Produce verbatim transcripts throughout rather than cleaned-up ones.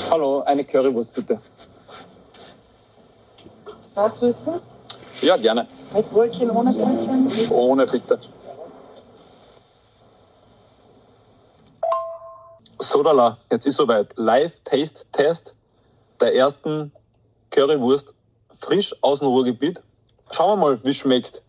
Hallo, eine Currywurst bitte. Was willst du? Ja, gerne. Mit Brötchen ohne Brötchen? Ohne, bitte. Sodala, jetzt ist soweit. Live-Taste-Test der ersten Currywurst frisch aus dem Ruhrgebiet. Schauen wir mal, wie es schmeckt.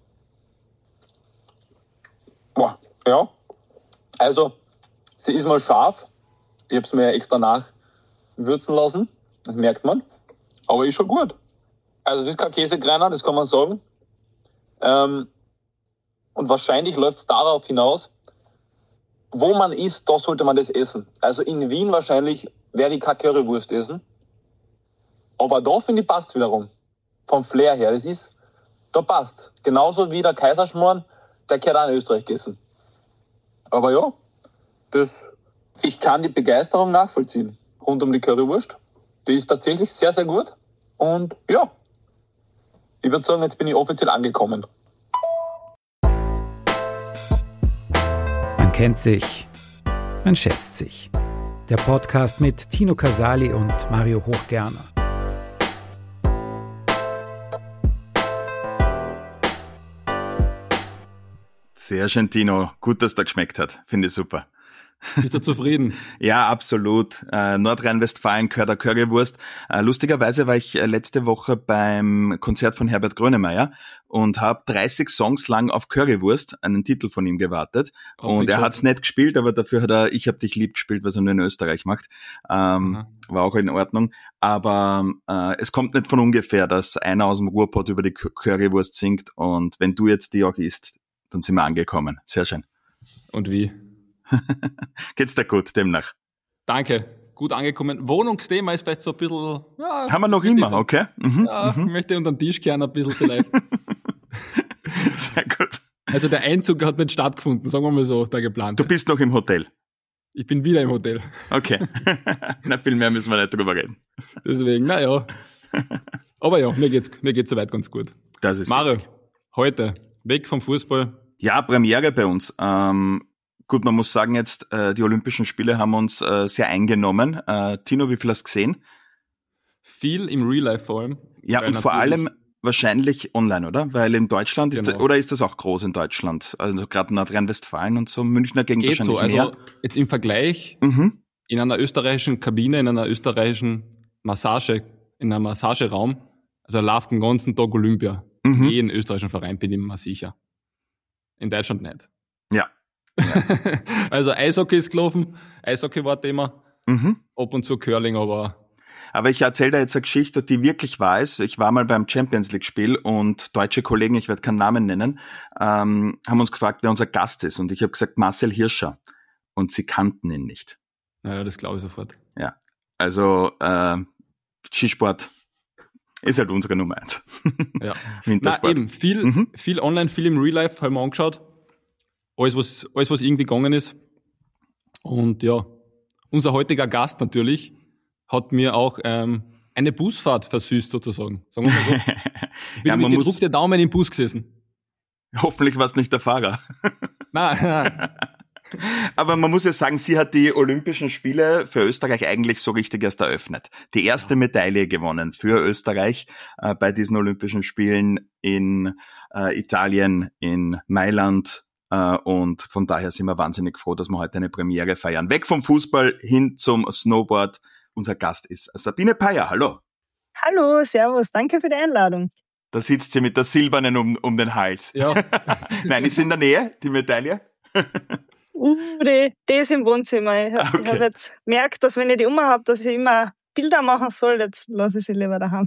Boah, ja. Also, sie ist mal scharf. Ich habe es mir extra nachwürzen lassen. Das merkt man. Aber ist schon gut. Also, es ist kein Käsekreiner, das kann man sagen. Ähm, und wahrscheinlich läuft es darauf hinaus, wo man isst, da sollte man das essen. Also in Wien wahrscheinlich werde ich keine Currywurst essen. Aber da finde ich passt es wiederum. Vom Flair her. Das ist, da passt. Genauso wie der Kaiserschmarrn, der gehört auch in Österreich gegessen. Aber ja, das, ich kann die Begeisterung nachvollziehen rund um die Currywurst. Die ist tatsächlich sehr, sehr gut. Und ja, ich würde sagen, jetzt bin ich offiziell angekommen. Man kennt sich, man schätzt sich. Der Podcast mit Tino Casali und Mario Hochgerner. Sehr schön, Tino. Gut, dass der geschmeckt hat. Finde ich super. Bist du zufrieden? Ja, absolut. Äh, Nordrhein-Westfalen gehört der Currywurst. Äh, lustigerweise war ich äh, letzte Woche beim Konzert von Herbert Grönemeyer und habe dreißig Songs lang auf Currywurst, einen Titel von ihm, gewartet. Hat und er hat's nicht gespielt, aber dafür hat er Ich hab dich lieb gespielt, was er nur in Österreich macht. Ähm, war auch in Ordnung. Aber äh, es kommt nicht von ungefähr, dass einer aus dem Ruhrpott über die Currywurst singt. Und wenn du jetzt die auch isst, dann sind wir angekommen. Sehr schön. Und wie? Geht's dir gut, demnach? Danke, gut angekommen. Wohnungsthema ist vielleicht so ein bisschen... Ja, haben wir noch immer, unter, okay? Mhm, ja, mhm. Ich möchte unter den Tisch kehren ein bisschen vielleicht. Sehr gut. Also der Einzug hat nicht stattgefunden, sagen wir mal so, der geplante. Du bist noch im Hotel? Ich bin wieder im Hotel. Okay. Na, viel mehr müssen wir nicht drüber reden. Deswegen, naja. Aber ja, mir geht's, mir geht's soweit ganz gut. Das ist Mario, richtig. Heute, weg vom Fußball. Ja, Premiere bei uns. Ähm, Gut, man muss sagen jetzt, äh, die Olympischen Spiele haben uns äh, sehr eingenommen. Äh, Tino, wie viel hast du gesehen? Viel im Real Life vor allem. Ja, und vor allem wahrscheinlich online, oder? Weil in Deutschland, genau. ist da, oder ist das auch groß in Deutschland? Also gerade Nordrhein-Westfalen und so, Münchner Gegend Geht wahrscheinlich so, also mehr. Jetzt im Vergleich, Mhm. in einer österreichischen Kabine, in einer österreichischen Massage, in einem Massageraum, also läuft den ganzen Tag Olympia. Mhm. Jeden österreichischen Verein bin ich mir sicher. In Deutschland nicht. Ja. Also Eishockey ist gelaufen, Eishockey war Thema, Mhm. ab und zu Curling, aber... Aber ich erzähle da jetzt eine Geschichte, die wirklich wahr ist. Ich war mal beim Champions League Spiel und deutsche Kollegen, ich werde keinen Namen nennen, ähm, haben uns gefragt, wer unser Gast ist. Und ich habe gesagt, Marcel Hirscher. Und sie kannten ihn nicht. Naja, das glaube ich sofort. Ja, also äh, Skisport ist halt unsere Nummer eins. Ja. Wintersport. Na eben, viel, Mhm. viel online, viel im Real Life, haben wir angeschaut. Alles was, alles, was irgendwie gegangen ist. Und ja, unser heutiger Gast natürlich hat mir auch ähm, eine Busfahrt versüßt sozusagen. Sagen wir mal so. Ich bin Ja, man mit muss- gedruckten Daumen im Bus gesessen. Hoffentlich war es nicht der Fahrer. Nein, nein. Aber man muss ja sagen, sie hat die Olympischen Spiele für Österreich eigentlich so richtig erst eröffnet. Die erste Medaille gewonnen für Österreich äh, bei diesen Olympischen Spielen in äh, Italien, in Mailand. Äh, und von daher sind wir wahnsinnig froh, dass wir heute eine Premiere feiern. Weg vom Fußball hin zum Snowboard. Unser Gast ist Sabine Peier. Hallo. Hallo, servus, danke für die Einladung. Da sitzt sie mit der silbernen um, um den Hals. Ja. Nein, ist in der Nähe, die Medaille? Uh, die, die ist im Wohnzimmer. Ich habe Okay. hab jetzt gemerkt, dass wenn ich die immer habe, dass ich immer Bilder machen soll. Jetzt lasse ich sie lieber daheim.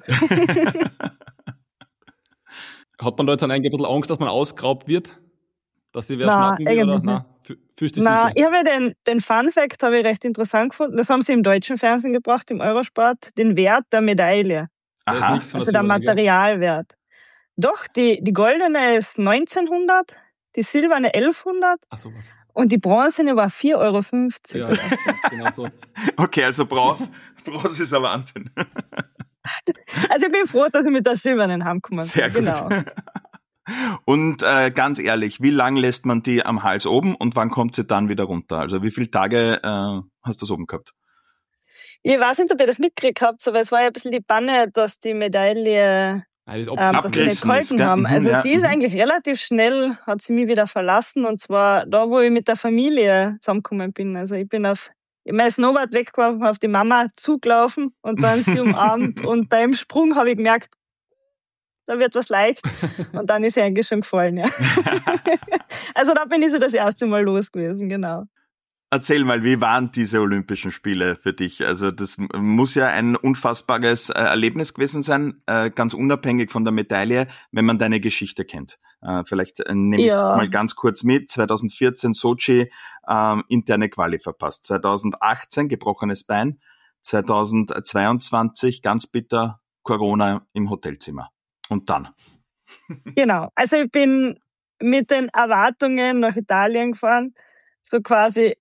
Hat man da jetzt ein bisschen Angst, dass man ausgeraubt wird? Dass sie wer Nein, schnappen will? Oder? eigentlich Nein, Fü- fühlst du dich Na, sicher? ich habe ja den, den Fun Fact habe ich recht interessant gefunden. Das haben sie im deutschen Fernsehen gebracht, im Eurosport, den Wert der Medaille, Da ist Aha. nichts von also der Silberne, gell? Materialwert. Doch, die, die goldene ist neunzehnhundert, die silberne elfhundert Ach so was. und die bronzene war vier Euro fünfzig. Ja, das ist genau so. Okay, also Bronze, Bronze ist ein Wahnsinn. Also ich bin froh, dass ich mit der silbernen heimgekommen bin. Sehr gut. Genau. Und äh, ganz ehrlich, wie lang lässt man die am Hals oben und wann kommt sie dann wieder runter? Also wie viele Tage äh, hast du das oben gehabt? Ich weiß nicht, ob ihr das mitgekriegt habt, aber es war ja ein bisschen die Panne, dass die Medaille Nein, das ähm, dass die nicht gehalten haben. Mhm, Also ja, sie ist mhm. eigentlich relativ schnell, hat sie mich wieder verlassen, und zwar da, wo ich mit der Familie zusammengekommen bin. Also ich bin auf ich mein Snowboard weggeworfen, auf die Mama zugelaufen und dann sie umarmt und beim Sprung habe ich gemerkt, da wird was leicht, und dann ist sie eigentlich schon gefallen, ja. Also da bin ich so das erste Mal los gewesen, genau. Erzähl mal, wie waren diese Olympischen Spiele für dich? Also das muss ja ein unfassbares äh, Erlebnis gewesen sein, äh, ganz unabhängig von der Medaille, wenn man deine Geschichte kennt. Äh, vielleicht äh, nehme ich es Ja. mal ganz kurz mit. zwanzig vierzehn Sochi, ähm, interne Quali verpasst. zwanzig achtzehn gebrochenes Bein. zwanzig zweiundzwanzig ganz bitter Corona im Hotelzimmer. Und dann? Genau, also ich bin mit den Erwartungen nach Italien gefahren, so quasi,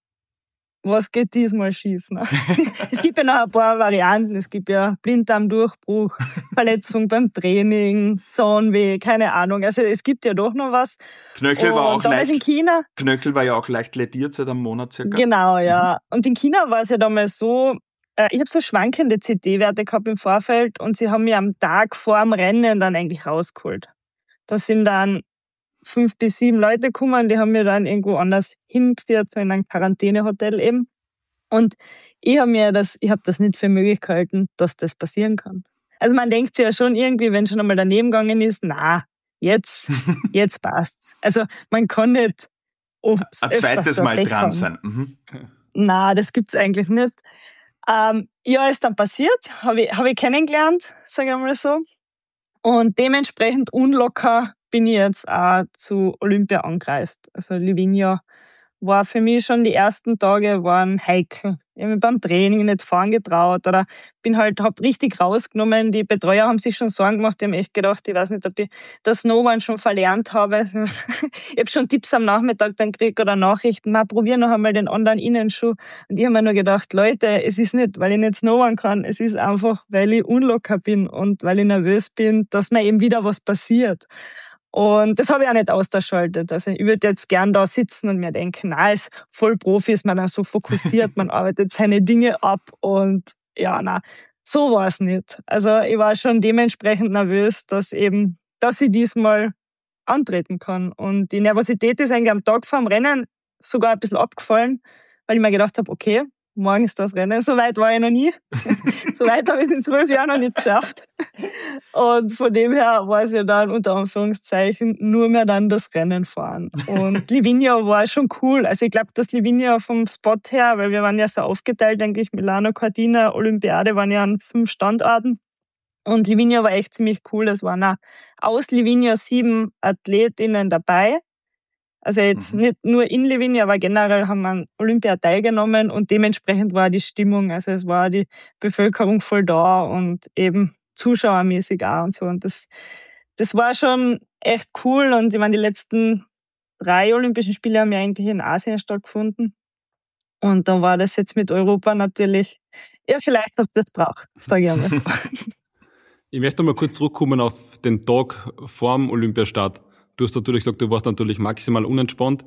was geht diesmal schief? Ne? Es gibt ja noch ein paar Varianten. Es gibt ja Blinddarmdurchbruch, Verletzung beim Training, Zahnweh, keine Ahnung. Also es gibt ja doch noch was. Knöchel war Und auch damals in leicht, China, Knöchel war ja auch leicht lädiert seit einem Monat circa. genau, ja. Und in China war es ja damals so, äh, ich habe so schwankende C T-Werte gehabt im Vorfeld, und sie haben mich am Tag vor dem Rennen dann eigentlich rausgeholt. Da sind dann fünf bis sieben Leute gekommen, die haben mir dann irgendwo anders hingeführt, so in ein Quarantänehotel eben. Und ich habe mir das, ich habe das nicht für möglich gehalten, dass das passieren kann. Also man denkt sich ja schon irgendwie, wenn schon einmal daneben gegangen ist, na, jetzt, jetzt passt's. Also man kann nicht oft Ein öfters zweites so Mal Pech dran haben. sein. Mhm. Na, das gibt's eigentlich nicht. Ähm, ja, ist dann passiert, habe ich, hab ich kennengelernt, sage ich mal so. Und dementsprechend unlocker bin ich jetzt auch zu Olympia angereist. Also Livigno war für mich schon, die ersten Tage waren heikel. Ich habe mich beim Training nicht fahren getraut oder bin halt, hab richtig rausgenommen. Die Betreuer haben sich schon Sorgen gemacht. Die haben echt gedacht, ich weiß nicht, ob ich das Snowboarden schon verlernt habe. Ich habe schon Tipps am Nachmittag dann gekriegt oder Nachrichten, mal probier noch einmal den anderen Innenschuh. Und ich habe mir nur gedacht, Leute, es ist nicht, weil ich nicht Snowboarden kann. Es ist einfach, weil ich unlocker bin und weil ich nervös bin, dass mir eben wieder was passiert. Und das habe ich auch nicht ausgeschaltet. Also ich würde jetzt gern da sitzen und mir denken, na, ist voll Profi, ist man dann so fokussiert, man arbeitet seine Dinge ab, und ja, na, so war es nicht. Also ich war schon dementsprechend nervös, dass eben, dass ich diesmal antreten kann. Und die Nervosität ist eigentlich am Tag vor dem Rennen sogar ein bisschen abgefallen, weil ich mir gedacht habe, okay, morgen ist das Rennen. So weit war ich noch nie. So weit habe ich es in zwölf Jahren noch nicht geschafft. Und von dem her war es ja dann unter Anführungszeichen nur mehr dann das Rennen fahren. Und Livigno war schon cool. Also ich glaube, dass Livigno vom Spot her, weil wir waren ja so aufgeteilt, eigentlich Milano, Cortina, Olympiade waren ja an fünf Standorten. Und Livigno war echt ziemlich cool. Es waren auch aus Livigno sieben Athletinnen dabei. Also jetzt Mhm. nicht nur in Livigno, aber generell haben wir an Olympia teilgenommen, und dementsprechend war die Stimmung, also es war die Bevölkerung voll da und eben zuschauermäßig auch und so. Und das, das war schon echt cool. Und ich meine, die letzten drei Olympischen Spiele haben ja eigentlich in Asien stattgefunden. Und da war das jetzt mit Europa natürlich, ja, vielleicht hast du das braucht, sage ich einmal so. Ich möchte mal kurz zurückkommen auf den Tag vor dem Olympiastart. Du hast natürlich gesagt, du warst natürlich maximal unentspannt.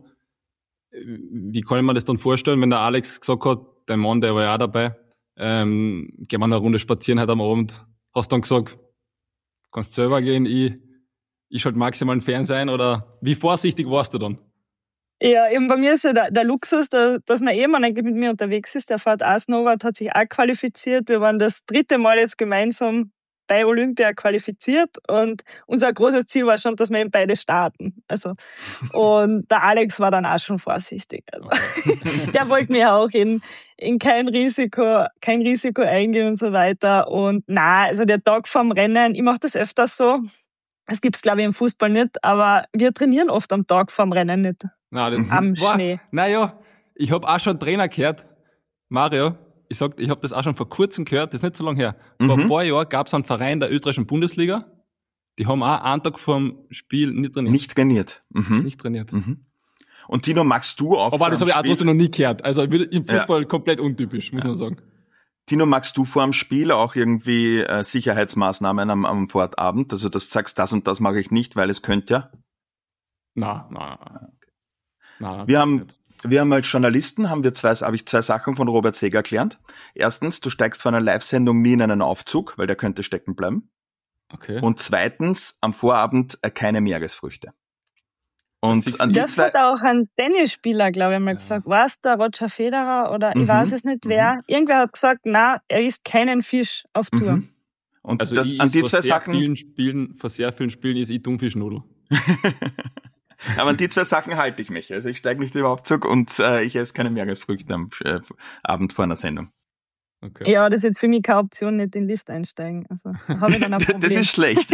Wie kann ich mir das dann vorstellen, wenn der Alex gesagt hat, dein Mann, der war ja auch dabei, ähm, gehen wir eine Runde spazieren heute am Abend, hast dann gesagt, kannst selber gehen, ich, ich schalte maximal einen Fernseher ein, oder wie vorsichtig warst du dann? Ja, eben bei mir ist ja der, der Luxus, der, dass mein Ehemann eigentlich mit mir unterwegs ist. Der fährt auch Snowboard, hat sich auch qualifiziert. Wir waren das dritte Mal jetzt gemeinsam bei Olympia qualifiziert, und unser großes Ziel war schon, dass wir eben beide starten. Also, und der Alex war dann auch schon vorsichtig. Also, der wollte mir auch in, in kein Risiko, kein Risiko eingehen und so weiter. Und na, also der Tag vorm Rennen, ich mache das öfters so. Das gibt's, glaube ich, im Fußball nicht, aber wir trainieren oft am Tag vorm Rennen nicht. Nein, Am Boah, Schnee. Naja, ich habe auch schon einen Trainer gehört, Mario, ich sag, ich habe das auch schon vor kurzem gehört, das ist nicht so lange her. Vor Mhm. ein paar Jahren gab es einen Verein der österreichischen Bundesliga, die haben auch einen Tag vorm Spiel nicht trainiert. Nicht trainiert. Mhm. Nicht trainiert. Mhm. Und Tino, magst du auch Aber vor das dem habe ich auch Spiel- trotzdem noch nie gehört. Also im Fußball komplett untypisch, muss man sagen. Tino, magst du vor dem Spiel auch irgendwie äh, Sicherheitsmaßnahmen am, am Vorabend? Also, dass du sagst, das und das mache ich nicht, weil es könnte ja? Nein, nein, nein. Nein, Wir haben, Wir haben als Journalisten, haben wir zwei, habe ich zwei Sachen von Robert Seger gelernt. Erstens, du steigst vor einer Live-Sendung nie in einen Aufzug, weil der könnte stecken bleiben. Okay. Und zweitens, am Vorabend äh, keine Meeresfrüchte. Und an die das zwei, hat auch ein Tennisspieler, glaube ich, mal Ja. gesagt. War es der Roger Federer oder Mhm, ich weiß es nicht wer. mhm. Irgendwer hat gesagt, na, er isst keinen Fisch auf Tour. Mhm. Und Also das, ich an is die vor zwei sehr Sachen, vielen Spielen, vor sehr vielen Spielen ist ich Thunfischnudel. aber an die zwei Sachen halte ich mich. Also ich steige nicht im Aufzug und äh, ich esse keine Meeresfrüchte am äh, Abend vor einer Sendung. Okay. Ja, das ist jetzt für mich keine Option, nicht in den Lift einsteigen. Also da habe ich dann ein Problem. Das ist schlecht.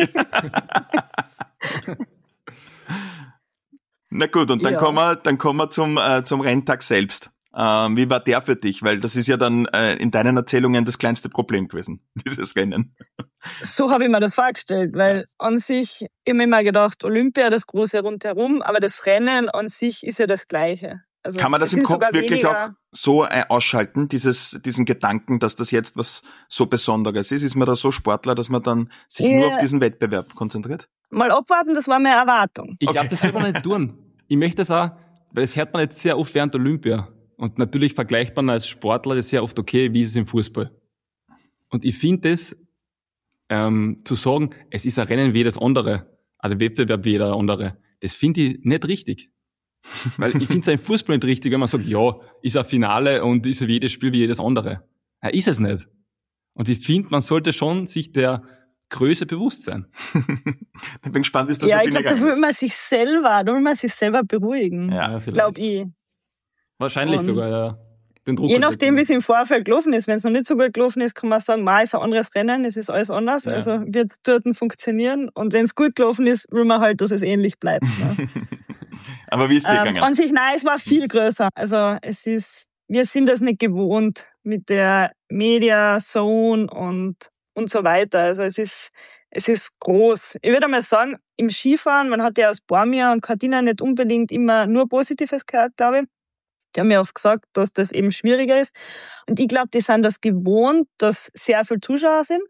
Na gut, und dann Ja. kommen wir, dann kommen wir zum, äh, zum Renntag selbst. Ähm, wie war der für dich? Weil das ist ja dann äh, in deinen Erzählungen das kleinste Problem gewesen, dieses Rennen. So habe ich mir das vorgestellt, weil an sich, ich habe mir immer gedacht, Olympia, das große Rundherum, aber das Rennen an sich ist ja das Gleiche. Also Kann man das es im sind Kopf sogar wirklich weniger- auch so äh, ausschalten, dieses, diesen Gedanken, dass das jetzt was so Besonderes ist? Ist man da so Sportler, dass man dann sich Ja. nur auf diesen Wettbewerb konzentriert? Mal abwarten, das war meine Erwartung. Ich Okay. glaube, das soll man nicht tun. Ich möchte das auch, weil das hört man jetzt sehr oft während Olympia. Und natürlich vergleicht man als Sportler das sehr oft, okay, wie ist es im Fußball? Und ich finde das, ähm, zu sagen, es ist ein Rennen wie jedes andere, also ein Wettbewerb wie jeder andere, das finde ich nicht richtig. Weil ich finde es im Fußball nicht richtig, wenn man sagt, ja, ist ein Finale und ist wie jedes Spiel wie jedes andere. Ja, ist es nicht. Und ich finde, man sollte schon sich der Größe bewusst sein. Ich bin gespannt, wie es das Ja, so ich glaube, da gegangen will ist. man sich selber, da will man sich selber beruhigen. Ja. vielleicht. Glaube ich. Wahrscheinlich Und sogar, ja. Den Druck Je nachdem, wie runternehmen. es im Vorfeld gelaufen ist. Wenn es noch nicht so gut gelaufen ist, kann man sagen, ma, ist ein anderes Rennen, es ist alles anders, Ja. also wird es dort funktionieren. Und wenn es gut gelaufen ist, will man halt, dass es ähnlich bleibt. Ne? Aber wie ist dir ähm, gegangen? an sich, nein, es war viel größer. Also es ist, wir sind das nicht gewohnt mit der Media Zone und, und so weiter. Also es ist, es ist groß. Ich würde mal sagen, im Skifahren, man hat ja aus Bormia und Cortina nicht unbedingt immer nur Positives gehört, glaube ich. Die haben mir oft gesagt, dass das eben schwieriger ist. Und ich glaube, die sind das gewohnt, dass sehr viele Zuschauer sind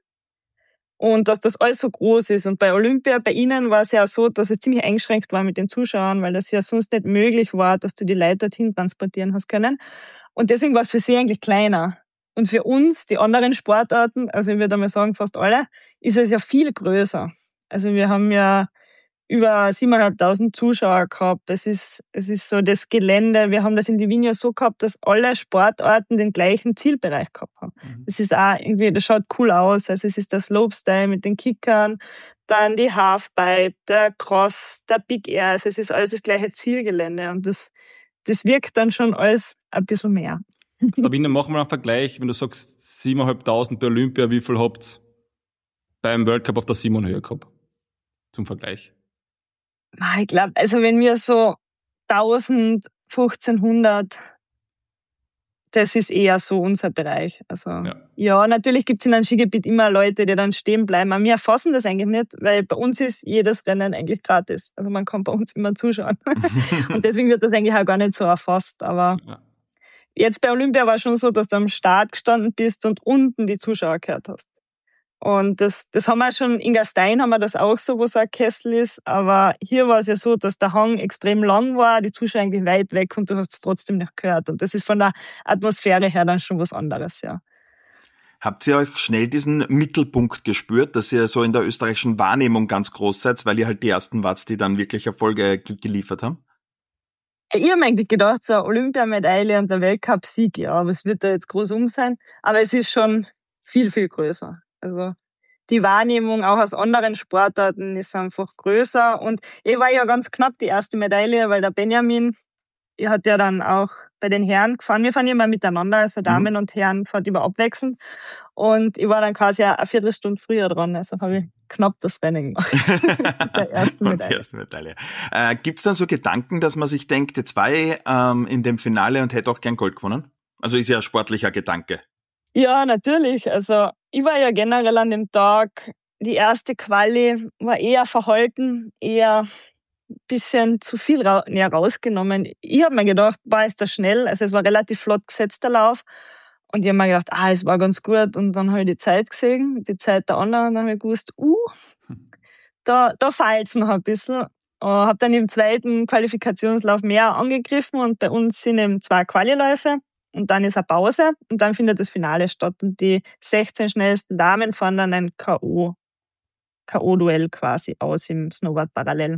und dass das alles so groß ist. Und bei Olympia, bei ihnen war es ja so, dass es ziemlich eingeschränkt war mit den Zuschauern, weil das ja sonst nicht möglich war, dass du die Leute dorthin transportieren hast können. Und deswegen war es für sie eigentlich kleiner. Und für uns, die anderen Sportarten, also ich würde mal sagen fast alle, ist es ja viel größer. Also wir haben ja über siebentausendfünfhundert Zuschauer gehabt. Es ist, es ist so das Gelände. Wir haben das in Livigno so gehabt, dass alle Sportarten den gleichen Zielbereich gehabt haben. Mhm. Das ist auch irgendwie, das schaut cool aus. Also es ist der Slopestyle mit den Kickern, dann die Halfpipe, der Cross, der Big Air. Also es ist alles das gleiche Zielgelände und das, das wirkt dann schon alles ein bisschen mehr. Sabine, machen wir einen Vergleich. Wenn du sagst, siebentausendfünfhundert bei Olympia, wie viel habt beim World Cup auf der Simon-Höhe gehabt? Zum Vergleich. Ah, Ich glaube, also wenn wir so tausend, fünfzehnhundert, das ist eher so unser Bereich. Also ja, Ja. natürlich gibt es in einem Skigebiet immer Leute, die dann stehen bleiben. Aber wir erfassen das eigentlich nicht, weil bei uns ist jedes Rennen eigentlich gratis. Also man kann bei uns immer zuschauen. Und deswegen wird das eigentlich auch gar nicht so erfasst. Aber Ja. jetzt bei Olympia war schon so, dass du am Start gestanden bist und unten die Zuschauer gehört hast. Und das, das haben wir schon, in Gastein haben wir das auch so, wo so ein Kessel ist. Aber hier war es ja so, dass der Hang extrem lang war, die Zuschauer eigentlich weit weg und du hast es trotzdem nicht gehört. Und das ist von der Atmosphäre her dann schon was anderes, ja. Habt ihr euch schnell diesen Mittelpunkt gespürt, dass ihr so in der österreichischen Wahrnehmung ganz groß seid, weil ihr halt die ersten wart, die dann wirklich Erfolge geliefert haben? Ich habe mir eigentlich gedacht, so eine Olympiamedaille und der Weltcup-Sieg, ja, was wird da jetzt groß um sein? Aber es ist schon viel, viel größer. Also die Wahrnehmung auch aus anderen Sportarten ist einfach größer. Und ich war ja ganz knapp die erste Medaille, weil der Benjamin, er hat ja dann auch bei den Herren gefahren. Wir fahren immer miteinander, also Damen Mhm. und Herren fahren immer abwechselnd. Und ich war dann quasi eine Viertelstunde früher dran, also habe ich knapp das Rennen gemacht. Mit der ersten Und die Medaille. erste Medaille. Äh, gibt's dann so Gedanken, dass man sich denkt, jetzt war ich ähm, in dem Finale und hätte auch gern Gold gewonnen? Also ist ja ein sportlicher Gedanke. Ja, natürlich. Also ich war ja generell an dem Tag, die erste Quali war eher verhalten, eher ein bisschen zu viel ra ja, rausgenommen. Ich habe mir gedacht, war es da schnell, also es war relativ flott gesetzt, der Lauf. Und ich habe mir gedacht, ah, es war ganz gut. Und dann habe ich die Zeit gesehen, die Zeit der anderen, und dann habe ich gewusst, uh, da, da feilt's noch ein bisschen. Äh, habe dann im zweiten Qualifikationslauf mehr angegriffen und bei uns sind eben zwei Qualiläufe und dann ist eine Pause und dann findet das Finale statt und die sechzehn schnellsten Damen fahren dann ein K O, K O-Duell quasi aus im Snowboard parallel.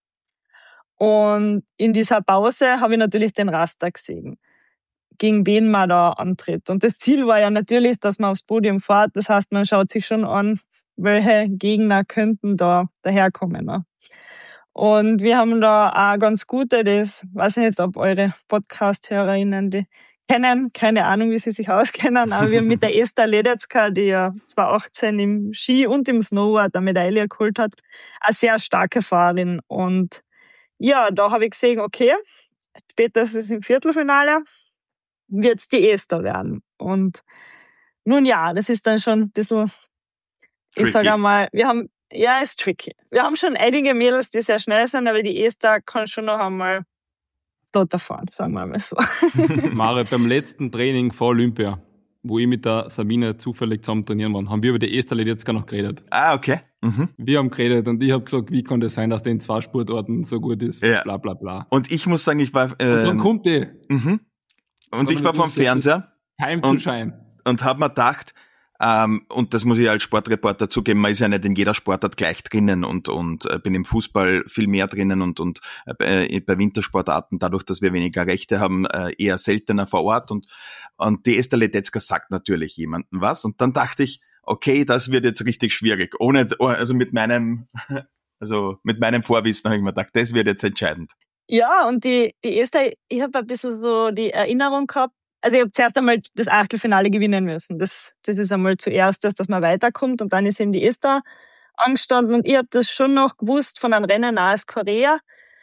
Und in dieser Pause habe ich natürlich den Raster gesehen, gegen wen man da antritt. Und das Ziel war ja natürlich, dass man aufs Podium fährt. Das heißt, man schaut sich schon an, welche Gegner könnten da daherkommen. Ne? Und wir haben da auch ganz gute, das weiß ich nicht, ob eure Podcast-HörerInnen die kennen, keine Ahnung, wie sie sich auskennen, aber wir haben mit der Esther Ledetzka, die ja zwanzig achtzehn im Ski und im Snowboard eine Medaille geholt hat, eine sehr starke Fahrerin. Und ja, da habe ich gesehen, okay, spätestens im Viertelfinale wird es die Esther werden. Und nun ja, das ist dann schon ein bisschen, tricky. Ich sage einmal, wir haben, ja, ist tricky. Wir haben schon einige Mädels, die sehr schnell sind, aber die Esther kann schon noch einmal dort fahren, sagen wir mal so. Mare, beim letzten Training vor Olympia, wo ich mit der Sabine zufällig zusammen trainieren war, haben wir über die Esther Ledetzka noch geredet. Ah, okay. Mhm. Wir haben geredet und ich habe gesagt, wie kann das sein, dass der in zwei Sportarten so gut ist? Ja. Bla bla bla. Und ich muss sagen, ich war... Äh, und dann kommt die. Mhm. Und ich war vom Fernseher Time to und, shine. und habe mir gedacht, ähm, und das muss ich als Sportreporter zugeben, man ist ja nicht in jeder Sportart gleich drinnen und und äh, bin im Fußball viel mehr drinnen und und äh, bei Wintersportarten, dadurch, dass wir weniger Rechte haben, äh, eher seltener vor Ort und und die Esther Ledetzka sagt natürlich jemandem was und dann dachte ich, okay, das wird jetzt richtig schwierig, ohne also mit meinem also mit meinem Vorwissen habe ich mir gedacht, das wird jetzt entscheidend. Ja, und die, die Esther, ich habe ein bisschen so die Erinnerung gehabt, also ich habe zuerst einmal das Achtelfinale gewinnen müssen. Das, das ist einmal zuerst das, dass man weiterkommt und dann ist eben die Esther angestanden und ich habe das schon noch gewusst von einem Rennen nahes Korea.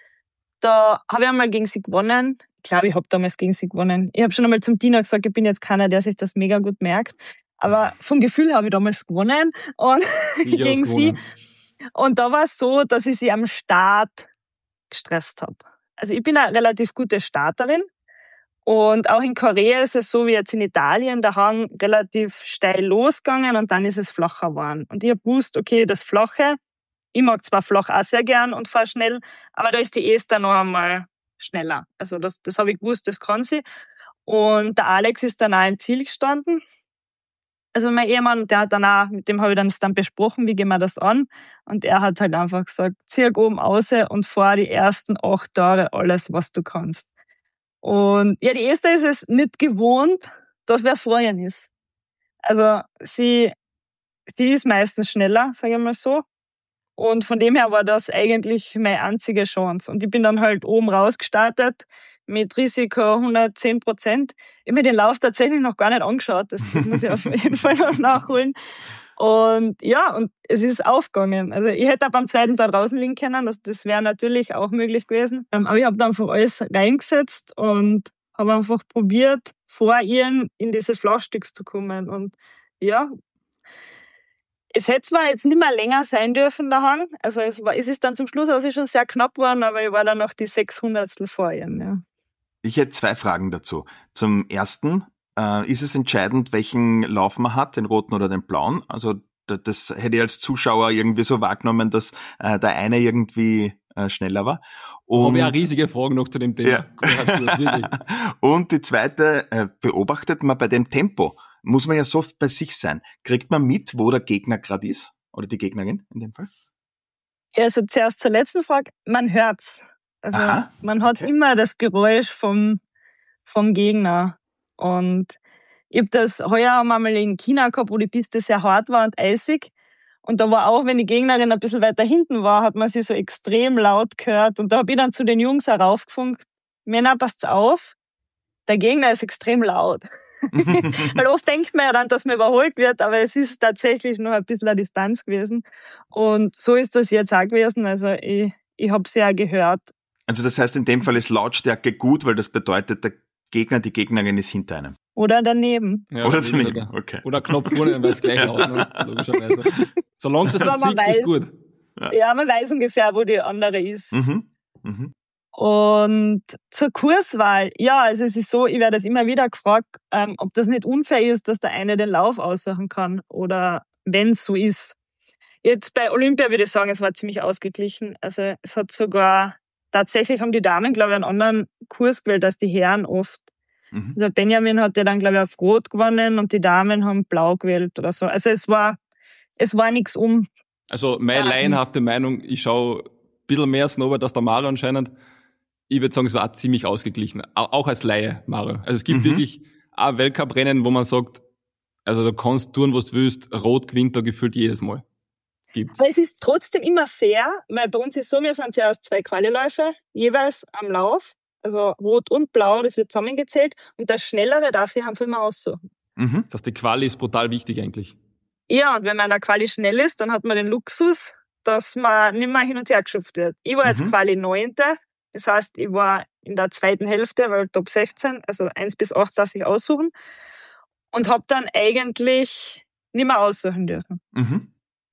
Da habe ich einmal gegen sie gewonnen. Ich glaube, ich habe damals gegen sie gewonnen. Ich habe schon einmal zum Dino gesagt, ich bin jetzt keiner, der sich das mega gut merkt. Aber vom Gefühl habe ich damals gewonnen und gegen sie. Und da war es so, dass ich sie am Start gestresst habe. Also ich bin eine relativ gute Starterin und auch in Korea ist es so wie jetzt in Italien, der Hang relativ steil losgegangen und dann ist es flacher geworden. Und ich habe gewusst, okay, das Flache, ich mag zwar flach auch sehr gern und fahre schnell, aber da ist die Esther noch einmal schneller. Also das, das habe ich gewusst, das kann sie. Und der Alex ist dann auch im Ziel gestanden. Also mein Ehemann, der hat dann auch, mit dem habe ich dann, dann besprochen, wie gehen wir das an. Und er hat halt einfach gesagt, zieh oben raus und fahr die ersten acht Jahre alles, was du kannst. Und ja, die Esther ist es nicht gewohnt, dass wer vor ihr ist. Also sie, die ist meistens schneller, sage ich mal so. Und von dem her war das eigentlich meine einzige Chance. Und ich bin dann halt oben rausgestartet mit Risiko hundertzehn Prozent. Ich habe mir den Lauf tatsächlich noch gar nicht angeschaut. Das, das muss ich auf jeden Fall noch nachholen. Und ja, und es ist aufgegangen. Also ich hätte auch beim zweiten da draußen liegen können. Das, das wäre natürlich auch möglich gewesen. Aber ich habe dann einfach alles reingesetzt und habe einfach probiert, vor ihr in dieses Flachstück zu kommen. Und ja, es hätte zwar jetzt nicht mehr länger sein dürfen, der Hang. Also es, war, es ist dann zum Schluss also schon sehr knapp geworden, aber ich war dann noch die sechshundertstel vor ihr. Ja. Ich hätte zwei Fragen dazu. Zum ersten, äh, ist es entscheidend, welchen Lauf man hat, den roten oder den blauen? Also das, das hätte ich als Zuschauer irgendwie so wahrgenommen, dass äh, der eine irgendwie äh, schneller war. Und habe ich auch riesige Fragen noch zu dem Thema. Ja. Und die zweite, äh, beobachtet man bei dem Tempo, muss man ja so bei sich sein. Kriegt man mit, wo der Gegner gerade ist? Oder die Gegnerin in dem Fall? Also zuerst zur letzten Frage. Man hört's. Also Aha, man hat okay. immer das Geräusch vom, vom Gegner. Und ich habe das heuer mal in China gehabt, wo die Piste sehr hart war und eisig. Und da war auch, wenn die Gegnerin ein bisschen weiter hinten war, hat man sie so extrem laut gehört. Und da habe ich dann zu den Jungs heraufgefunkt, Männer, passt's auf, der Gegner ist extrem laut. Weil oft denkt man ja dann, dass man überholt wird, aber es ist tatsächlich noch ein bisschen eine Distanz gewesen. Und so ist das jetzt auch gewesen. Also ich, ich habe es ja gehört. Also das heißt, in dem Fall ist Lautstärke gut, weil das bedeutet, der Gegner, die Gegnerin ist hinter einem. Oder daneben. Ja, oder daneben, oder, okay. Oder knapp vorne, dann weiß gleich laut, ne? Logischerweise. Solange das nicht siehst, ist gut. Ja. ja, man weiß ungefähr, wo die andere ist. Mhm. Mhm. Und zur Kurswahl, ja, also es ist so, ich werde das immer wieder gefragt, ähm, ob das nicht unfair ist, dass der eine den Lauf aussuchen kann oder wenn es so ist. Jetzt bei Olympia würde ich sagen, es war ziemlich ausgeglichen. Also es hat sogar, tatsächlich haben die Damen, glaube ich, einen anderen Kurs gewählt als die Herren oft. Mhm. Der Benjamin hat ja dann, glaube ich, auf Rot gewonnen und die Damen haben Blau gewählt oder so. Also es war, es war nichts um. Also meine Ja, laienhafte Meinung, ich schaue ein bisschen mehr Snowboard als der Mario anscheinend. Ich würde sagen, es war ziemlich ausgeglichen. Au- Auch als Laie, Mario. Also es gibt Mhm. wirklich auch Weltcuprennen, wo man sagt, also du kannst tun, was du willst, Rot gewinnt da gefühlt jedes Mal. Gibt's. Aber es ist trotzdem immer fair, weil bei uns ist so, wir fahren zuerst zwei Qualiläufe, jeweils am Lauf. Also Rot und Blau, das wird zusammengezählt. Und das Schnellere darf sich einfach immer aussuchen. Mhm. Das heißt, die Quali ist brutal wichtig eigentlich. Ja, und wenn man in der Quali schnell ist, dann hat man den Luxus, dass man nicht mehr hin und her geschupft wird. Ich war jetzt Mhm. Quali Neunte. Das heißt, ich war in der zweiten Hälfte, weil Top sechzehn, also eins bis acht darf sich aussuchen. Und habe dann eigentlich nicht mehr aussuchen dürfen. Mhm.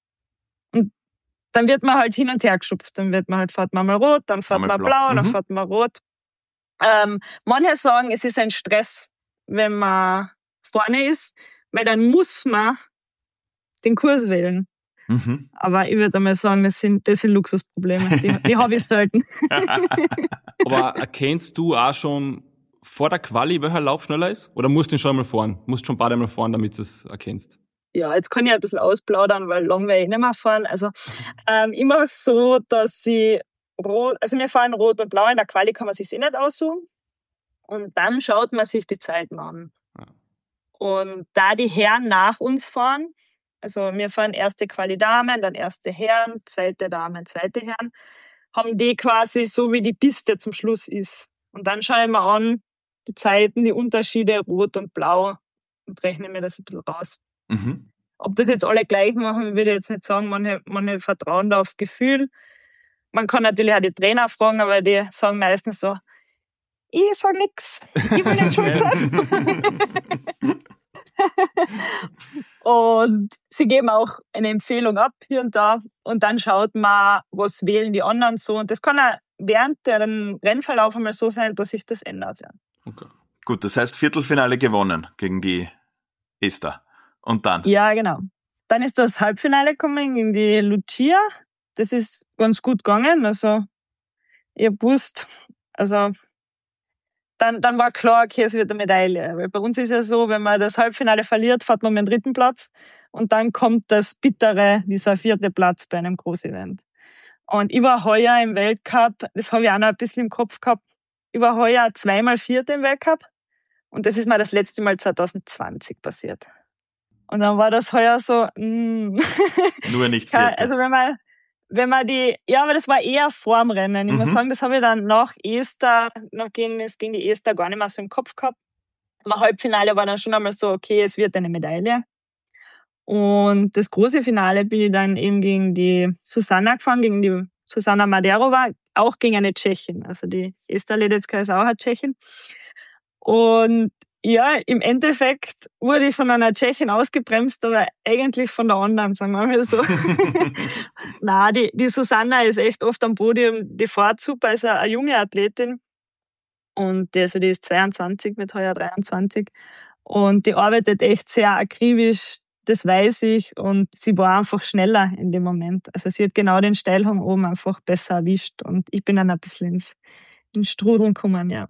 Dann wird man halt hin und her geschupft. Dann wird man halt, fährt man mal rot, dann fährt Einmal man blau. blau, dann Mhm. fährt man rot. Ähm, manche sagen, es ist ein Stress, wenn man vorne ist, weil dann muss man den Kurs wählen. Mhm. Aber ich würde einmal sagen, das sind, das sind Luxusprobleme. Die, die habe ich selten. Aber erkennst du auch schon vor der Quali, welcher Lauf schneller ist? Oder musst du ihn schon einmal fahren? Musst schon ein paar Mal fahren, damit du es erkennst? Ja, jetzt kann ich ein bisschen ausplaudern, weil lang werde ich nicht mehr fahren. Also ähm, ich mache es so, dass ich rot, also wir fahren rot und blau, in der Quali kann man sich eh nicht aussuchen. Und dann schaut man sich die Zeiten an. Ja. Und da die Herren nach uns fahren, also wir fahren erste Quali Damen, dann erste Herren, zweite Damen, zweite Herren, haben die quasi so, wie die Piste zum Schluss ist. Und dann schaue ich mir an, die Zeiten, die Unterschiede, rot und blau, und rechne mir das ein bisschen raus. Mhm. Ob das jetzt alle gleich machen, würde ich jetzt nicht sagen. Manche, manche vertrauen da aufs Gefühl. Man kann natürlich auch die Trainer fragen, aber die sagen meistens so, ich sag nix, ich will nicht schuld sein. Und sie geben auch eine Empfehlung ab hier und da. Und dann schaut man, was wählen die anderen so. Und das kann auch während der Rennverlauf einmal so sein, dass sich das ändert. Ja. Okay. Gut, das heißt Viertelfinale gewonnen gegen die Esther. Und dann? Ja, genau. Dann ist das Halbfinale gekommen gegen die Lucia. Das ist ganz gut gegangen. Also, ich hab gewusst, also, dann, dann war klar, okay, es wird eine Medaille. Weil bei uns ist ja so, wenn man das Halbfinale verliert, fährt man mit dem dritten Platz. Und dann kommt das Bittere, dieser vierte Platz bei einem Großevent. Und ich war heuer im Weltcup, das habe ich auch noch ein bisschen im Kopf gehabt, ich war heuer zweimal Vierte im Weltcup. Und das ist mir das letzte Mal zwanzig zwanzig passiert. Und dann war das heuer so, mh. Nur nicht Vierte. Also wenn man, wenn man die, ja, aber das war eher vorm Rennen. Ich Mhm. muss sagen, das habe ich dann nach Esther, nach gegen, es gegen die Esther gar nicht mehr so im Kopf gehabt. Im Halbfinale war dann schon einmal so, okay, es wird eine Medaille. Und das große Finale bin ich dann eben gegen die Susanna gefahren, gegen die Susanna Maderova, auch gegen eine Tschechin. Also die Esther Ledecka ist auch eine Tschechin. Und ja, im Endeffekt wurde ich von einer Tschechin ausgebremst, aber eigentlich von der anderen, sagen wir mal so. Na, die, die Susanna ist echt oft am Podium, die fährt super, ist eine, eine junge Athletin. Und die, also die ist zweiundzwanzig, mit heuer dreiundzwanzig. Und die arbeitet echt sehr akribisch, das weiß ich. Und sie war einfach schneller in dem Moment. Also sie hat genau den Steilhang oben einfach besser erwischt. Und ich bin dann ein bisschen ins, ins Strudeln gekommen, ja.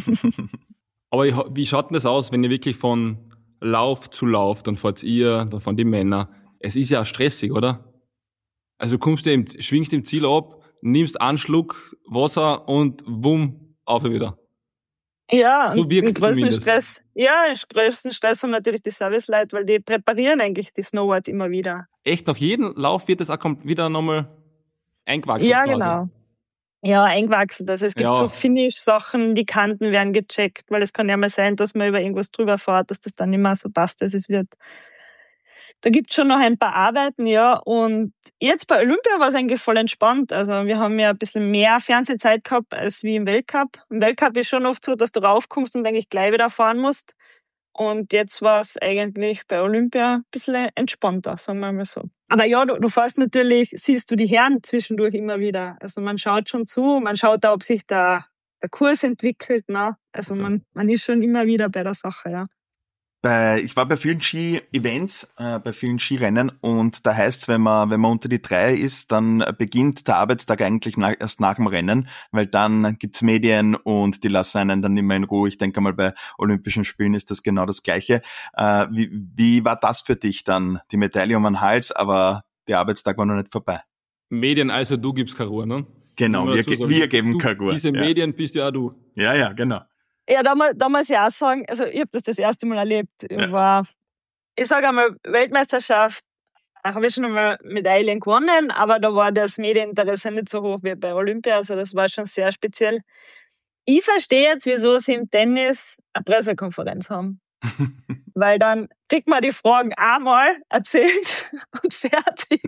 Aber wie schaut denn das aus, wenn ihr wirklich von Lauf zu Lauf, dann fahrt ihr, dann fahren die Männer. Es ist ja stressig, oder? Also du kommst im, schwingst im Ziel ab, nimmst einen Schluck Wasser und wumm, auf wieder. Ja, So und wirkt's den größten zumindest. Stress, ja, den größten Stress haben natürlich die Serviceleute, weil die präparieren eigentlich die Snowboards immer wieder. Echt, nach jedem Lauf wird das auch kommt wieder nochmal eingewachsen Ja, quasi. genau. Ja, eingewachsen. Also es gibt Ja. so Finish-Sachen, die Kanten werden gecheckt, weil es kann ja mal sein, dass man über irgendwas drüber fährt, dass das dann nicht mehr so passt, als es wird. Da gibt's schon noch ein paar Arbeiten, ja. Und jetzt bei Olympia war es eigentlich voll entspannt. Also wir haben ja ein bisschen mehr Fernsehzeit gehabt als wie im Weltcup. Im Weltcup ist schon oft so, dass du raufkommst und eigentlich gleich wieder fahren musst. Und jetzt war es eigentlich bei Olympia ein bisschen entspannter, sagen wir mal so. Aber ja, du, du fährst natürlich, siehst du die Herren zwischendurch immer wieder. Also man schaut schon zu, man schaut da, ob sich der, der Kurs entwickelt. Ne? Also Okay. man, man ist schon immer wieder bei der Sache, ja. Bei, ich war bei vielen Ski-Events, äh, bei vielen Skirennen und da heißt's, wenn man, wenn man unter die drei ist, dann beginnt der Arbeitstag eigentlich nach, erst nach dem Rennen, weil dann gibt's Medien und die lassen einen dann nicht mehr in Ruhe. Ich denke mal, bei Olympischen Spielen ist das genau das Gleiche. Äh, wie, wie war das für dich dann? Die Medaille um den Hals, aber der Arbeitstag war noch nicht vorbei. Medien, also du gibst keine Ruhe, ne? Genau, wir, ge- wir geben du, keine Ruhe. Diese ja. Medien bist ja auch du. Ja, ja, genau. Ja, da, mu- da muss ich auch sagen, also ich habe das das erste Mal erlebt. Ich Ja. war, ich sage einmal, Weltmeisterschaft, da habe ich schon einmal Medaillen gewonnen, aber da war das Medieninteresse nicht so hoch wie bei Olympia, also das war schon sehr speziell. Ich verstehe jetzt, wieso sie im Tennis eine Pressekonferenz haben. Weil dann kriegt man die Fragen einmal erzählt und fertig.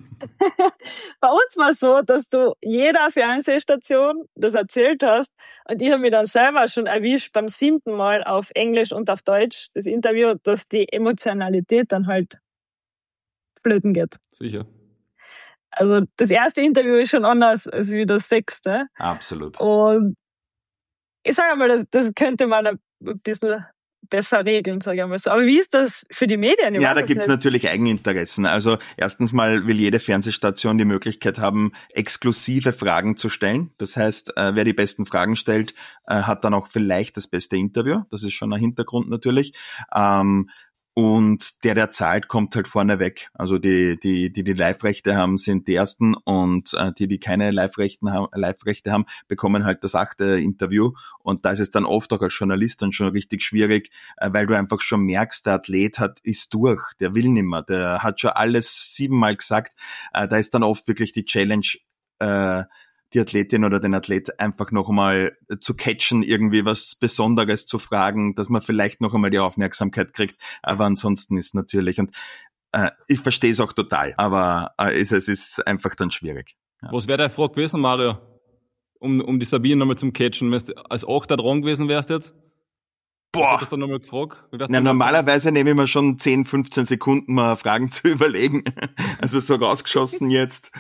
Bei uns war es so, dass du jeder Fernsehstation das erzählt hast und ich habe mich dann selber schon erwischt beim siebten Mal auf Englisch und auf Deutsch das Interview, dass die Emotionalität dann halt flöten geht. Sicher. Also das erste Interview ist schon anders als wie das sechste. Absolut. Und ich sage einmal, das, das könnte man ein bisschen besser regeln, sage ich einmal so. Aber wie ist das für die Medien? Ich Ja, weiß da es gibt's nicht. natürlich Eigeninteressen. Also erstens mal will jede Fernsehstation die Möglichkeit haben, exklusive Fragen zu stellen. Das heißt, äh, wer die besten Fragen stellt, äh, hat dann auch vielleicht das beste Interview. Das ist schon ein Hintergrund natürlich. Ähm, Und der, der zahlt, kommt halt vorne weg. Also die, die, die die Live-Rechte haben, sind die ersten und äh, die, die keine Live-Rechte haben, Live-Rechte haben, bekommen halt das achte Interview. Und da ist es dann oft auch als Journalist dann schon richtig schwierig, äh, weil du einfach schon merkst, der Athlet hat, ist durch, der will nimmer, der hat schon alles siebenmal gesagt. Äh, da ist dann oft wirklich die Challenge, äh, die Athletin oder den Athlet einfach noch einmal zu catchen, irgendwie was Besonderes zu fragen, dass man vielleicht noch einmal die Aufmerksamkeit kriegt. Aber ansonsten ist natürlich, und äh, ich verstehe es auch total, aber äh, es, es ist einfach dann schwierig. Ja. Was wäre deine Frage gewesen, Mario? Um, um die Sabine nochmal zum Catchen. Wenn du als Achter dran gewesen wärst jetzt? Boah! Hättest du nochmal gefragt? Wie wärst Na, du normalerweise nehme ich mir schon zehn, fünfzehn Sekunden mal Fragen zu überlegen. Also so rausgeschossen jetzt.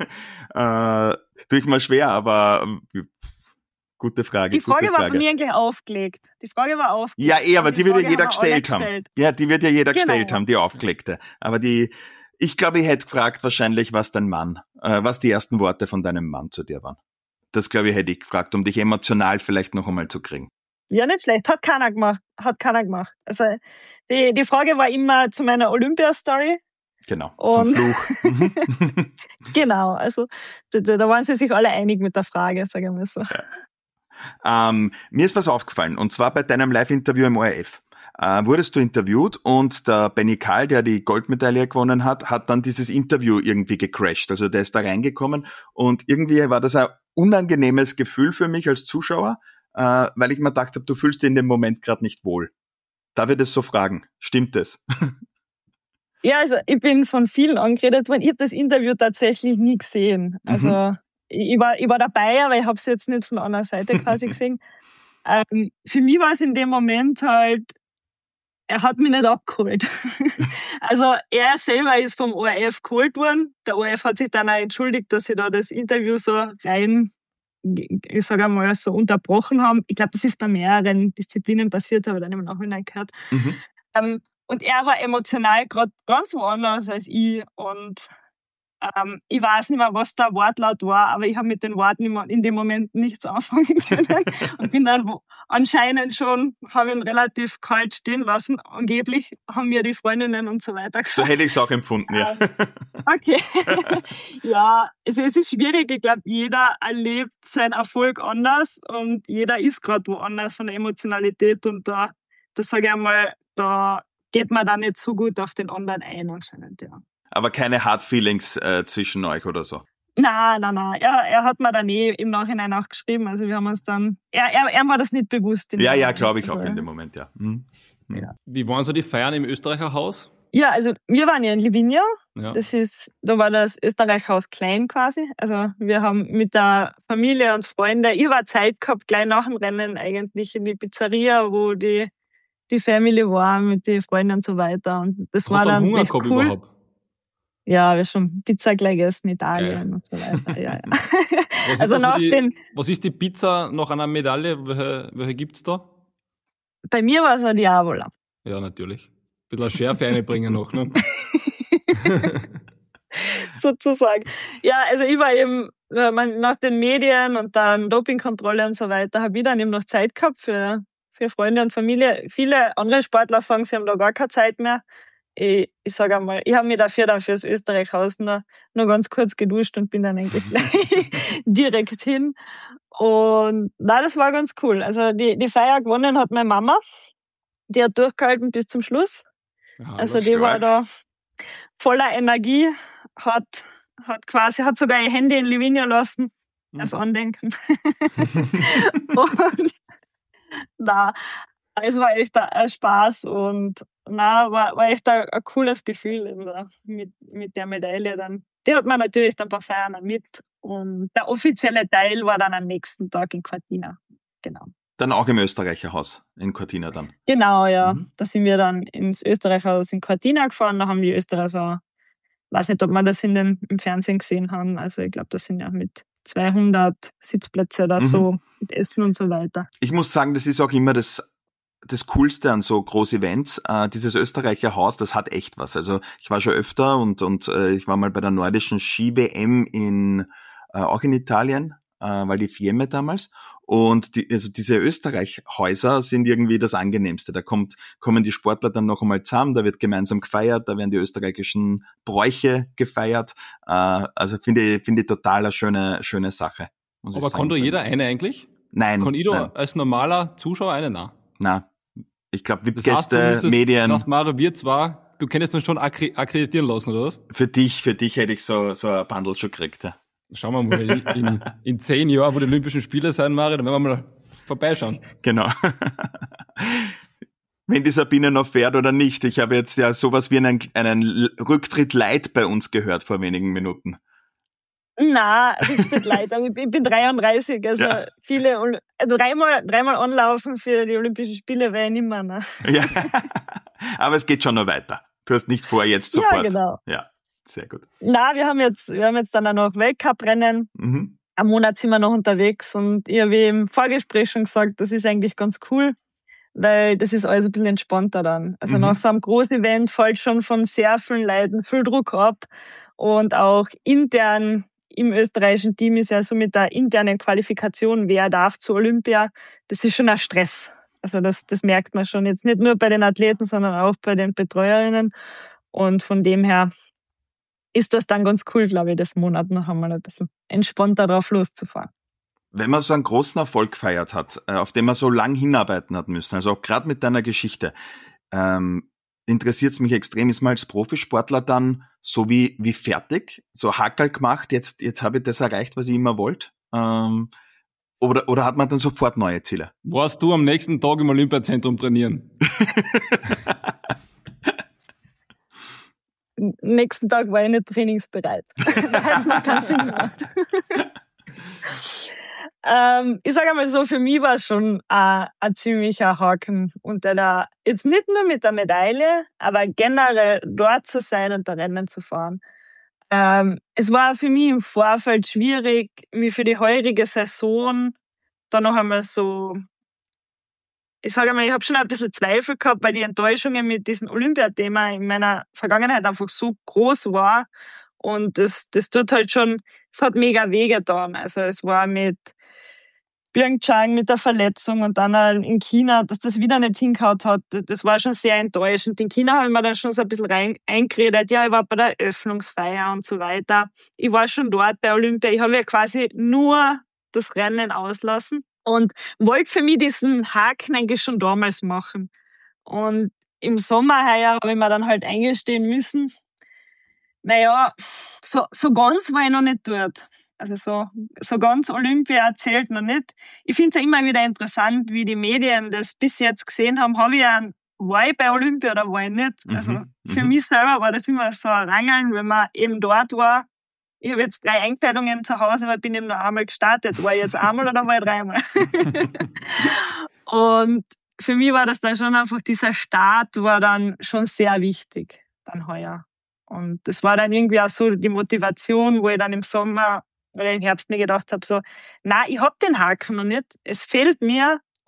äh, tue ich mal schwer, aber äh, gute Frage. Die Frage gute war Frage. bei mir eigentlich aufgelegt. Die Frage war aufgelegt. Ja, eh, aber die wird ja Frage jeder haben wir alle gestellt haben. gestellt. Ja, die wird ja jeder Genau. gestellt haben, die aufgelegte. Aber die, ich glaube, ich hätte gefragt wahrscheinlich, was dein Mann, äh, was die ersten Worte von deinem Mann zu dir waren. Das, glaube ich, hätte ich gefragt, um dich emotional vielleicht noch einmal zu kriegen. Ja, nicht schlecht. Hat keiner gemacht. Hat keiner gemacht. Also die, die Frage war immer zu meiner Olympia-Story. Genau, Und- zum Fluch. Mhm. Genau, also da, da waren sie sich alle einig mit der Frage, sage ich mal so. ähm, mir ist was aufgefallen, und zwar bei deinem Live-Interview im O R F. Äh, wurdest du interviewt und der Benny Kahl, der die Goldmedaille gewonnen hat, hat dann dieses Interview irgendwie gecrashed. Also der ist da reingekommen und irgendwie war das ein unangenehmes Gefühl für mich als Zuschauer, äh, weil ich mir gedacht habe, du fühlst dich in dem Moment gerade nicht wohl. Darf ich das so fragen? Stimmt das? Ja, also ich bin von vielen angeredet worden. Ich habe das Interview tatsächlich nie gesehen. Also Mhm. ich, ich, war, ich war dabei, aber ich habe es jetzt nicht von der anderen Seite quasi gesehen. Ähm, für mich war es in dem Moment halt, er hat mich nicht abgeholt. Also er selber ist vom O R F geholt worden. Der O R F hat sich dann auch entschuldigt, dass sie da das Interview so rein, ich sage einmal, so unterbrochen haben. Ich glaube, das ist bei mehreren Disziplinen passiert, aber dann im Nachhinein gehört. Mhm. Ähm, und er war emotional gerade ganz woanders als ich. Und ähm, ich weiß nicht mehr, was der Wortlaut war, aber ich habe mit den Worten im- in dem Moment nichts anfangen können. Und bin dann wo- anscheinend schon, habe ihn relativ kalt stehen lassen. Angeblich haben mir die Freundinnen und so weiter So gesagt. hätte ich es auch empfunden, ja. Okay. Ja, also es ist schwierig. Ich glaube, jeder erlebt seinen Erfolg anders und jeder ist gerade woanders von der Emotionalität. Und da, da sage ich einmal, da geht man dann nicht so gut auf den anderen ein anscheinend, ja. Aber keine Hard Feelings äh, zwischen euch oder so. Nein, nein, nein. Er, er hat mir dann eh im Nachhinein auch geschrieben. Also wir haben uns dann, er, er, er war das nicht bewusst. in Ja, dem ja, Moment. glaube ich auch Also, in dem Moment, ja. Mhm. Wie waren so die Feiern im Österreicher Haus? Ja, also wir waren ja in Livigno. Ja. Das ist, da war das Österreichhaus klein quasi. Also wir haben mit der Familie und Freunden, ich war Zeit gehabt, gleich nach dem Rennen eigentlich in die Pizzeria, wo die, die Family war, mit den Freunden und so weiter. Und das Hast war du dann einen Hunger echt gehabt cool. überhaupt? Ja, wir schon Pizza gleich gegessen, Italien Geil. und so weiter. Ja, ja. Was Also ist, da nach für die, den, was ist die Pizza nach einer Medaille? Welche, welche gibt's da? bei mir war es eine Diavola. Ja, natürlich. Ein bisschen Schärfe reinbringen noch, ne? Sozusagen. Ja, also ich war eben nach den Medien und dann Dopingkontrolle und so weiter, habe ich dann eben noch Zeit gehabt für, für Freunde und Familie. Viele andere Sportler sagen, sie haben da gar keine Zeit mehr. Ich, ich sage einmal, ich habe mich dafür dann fürs Österreichhaus noch, noch ganz kurz geduscht und bin dann eigentlich gleich direkt hin. Und nein, das war ganz cool. Also die, die Feier gewonnen hat meine Mama. Die hat durchgehalten bis zum Schluss. Ja, also die stark. War da voller Energie, hat, hat quasi, hat sogar ihr Handy in Livigno lassen, mhm. als Andenken. Und na, es war echt ein Spaß und na, war, war echt ein, ein cooles Gefühl mit, mit der Medaille dann. Die hat man natürlich dann ein paar Feiern mit und der offizielle Teil war dann am nächsten Tag in Cortina. Genau. Dann auch im Österreicherhaus in Cortina dann? Genau, ja. Mhm. Da sind wir dann ins Österreicherhaus in Cortina gefahren. Da haben die Österreicher, weiß nicht, ob man das in den, im Fernsehen gesehen haben. Also ich glaube, das sind ja mit zweihundert Sitzplätze oder mhm. so, mit Essen und so weiter. Ich muss sagen, das ist auch immer das, das Coolste an so Groß-Events. Äh, dieses Österreicherhaus, das hat echt was. Also ich war schon öfter und, und äh, ich war mal bei der nordischen Ski-W M in, äh, auch in Italien, äh, weil die Fiemme damals. Und die, also diese Österreich-Häuser sind irgendwie das Angenehmste. Da kommt, kommen die Sportler dann noch einmal zusammen, da wird gemeinsam gefeiert, da werden die österreichischen Bräuche gefeiert. Äh, also finde ich, finde ich total eine schöne, schöne Sache. Muss Aber kann da jeder eine eigentlich? Nein. Kann ich da nein. als normaler Zuschauer eine? Nein. Nein. Ich glaube, wie das Gäste, heißt, du Medien. Das Mario, wir zwar, du könntest uns schon akkre- akkreditieren lassen, oder was? Für dich, für dich hätte ich so, so ein Bundle schon gekriegt, ja. Schauen wir mal, in, in, in zehn Jahren, wo die Olympischen Spiele sein, Mario, dann werden wir mal vorbeischauen. Genau. Wenn die Sabine noch fährt oder nicht. Ich habe jetzt ja sowas wie einen, einen Rücktritt light bei uns gehört vor wenigen Minuten. Na, Rücktritt light. Ich bin dreiunddreißig, also ja. viele, also dreimal, dreimal anlaufen für die Olympischen Spiele wäre ich nicht mehr. Ne? Ja, aber es geht schon noch weiter. Du hast nicht vor, jetzt sofort. Ja, genau. Ja. Sehr gut. Na, wir haben jetzt, wir haben jetzt dann auch noch Weltcup-Rennen. Mhm. Am Monat sind wir noch unterwegs und ich habe im Vorgespräch schon gesagt, das ist eigentlich ganz cool, weil das ist alles ein bisschen entspannter dann. Also mhm. nach so einem Groß-Event fällt schon von sehr vielen Leuten viel Druck ab und auch intern im österreichischen Team ist ja so mit der internen Qualifikation, wer darf zu Olympia, das ist schon ein Stress. Also das, das merkt man schon jetzt nicht nur bei den Athleten, sondern auch bei den Betreuerinnen und von dem her ist das dann ganz cool, glaube ich, das Monat noch einmal ein bisschen entspannter drauf loszufahren. Wenn man so einen großen Erfolg gefeiert hat, auf den man so lang hinarbeiten hat müssen, also auch gerade mit deiner Geschichte, ähm, interessiert es mich extrem, ist man als Profisportler dann so wie, wie fertig, so Hackerl gemacht, jetzt, jetzt habe ich das erreicht, was ich immer wollte? Ähm, oder, oder hat man dann sofort neue Ziele? Warst du am nächsten Tag im Olympiazentrum trainieren? Nächsten Tag war ich nicht trainingsbereit. Da hat es noch keinen Sinn gemacht. ähm, ich sage einmal so, für mich war es schon ein, ein ziemlicher Haken unter der, jetzt nicht nur mit der Medaille, aber generell dort zu sein und da Rennen zu fahren. Ähm, es war für mich im Vorfeld schwierig, mich für die heurige Saison da noch einmal so, ich sage mal, ich habe schon ein bisschen Zweifel gehabt, weil die Enttäuschungen mit diesem Olympiathema in meiner Vergangenheit einfach so groß war. Und das, das tut halt schon, es hat mega weh getan. Also es war mit Pyeongchang, mit der Verletzung und dann in China, dass das wieder nicht hingehauen hat, das war schon sehr enttäuschend. In China habe ich mir dann schon so ein bisschen rein, eingeredet, ja, ich war bei der Eröffnungsfeier und so weiter. Ich war schon dort bei Olympia, ich habe ja quasi nur das Rennen auslassen. Und wollte für mich diesen Haken eigentlich schon damals machen. Und im Sommer heuer habe ich mir dann halt eingestehen müssen, naja, so, so ganz war ich noch nicht dort. Also so, so ganz Olympia erzählt noch nicht. Ich finde es ja immer wieder interessant, wie die Medien das bis jetzt gesehen haben. Habe ich ja, war ich bei Olympia oder war ich nicht? Mhm, also für mhm. mich selber war das immer so ein Rangeln, wenn man eben dort war. Ich habe jetzt drei Einkleidungen zu Hause, weil ich bin eben noch einmal gestartet. War ich jetzt einmal oder war ich dreimal? Und für mich war das dann schon einfach, dieser Start war dann schon sehr wichtig, dann heuer. Und das war dann irgendwie auch so die Motivation, wo ich dann im Sommer oder im Herbst mir gedacht habe, so, na, ich hab den Haken noch nicht. Es fehlt mir